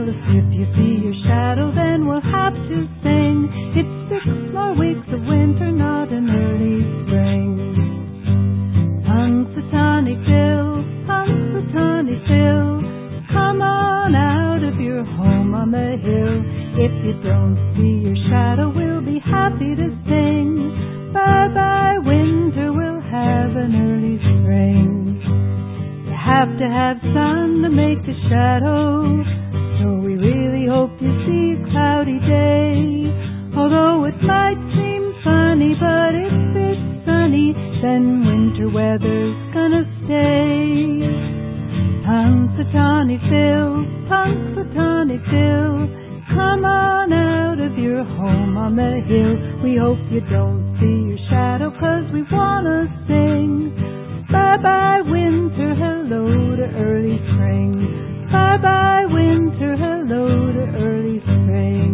Well, if you see your shadow, then we'll have to sing. It's 6 more weeks of winter, not an early spring. Punxsutawney Phil, Punxsutawney Phil, come on out of your home on the hill. If you don't see your shadow, we'll be happy to sing. Bye-bye winter, we'll have an early spring. You have to have sun to make a shadow, so we really hope you see a cloudy day. Although it might seem funny, but if it's sunny, then winter weather's gonna stay. Punxsutawney Phil, Punxsutawney Phil, come on out of your home on the hill. We hope you don't see your shadow, 'cause we wanna sing. Bye-bye winter, hello to early spring. Bye-bye winter, hello to early spring.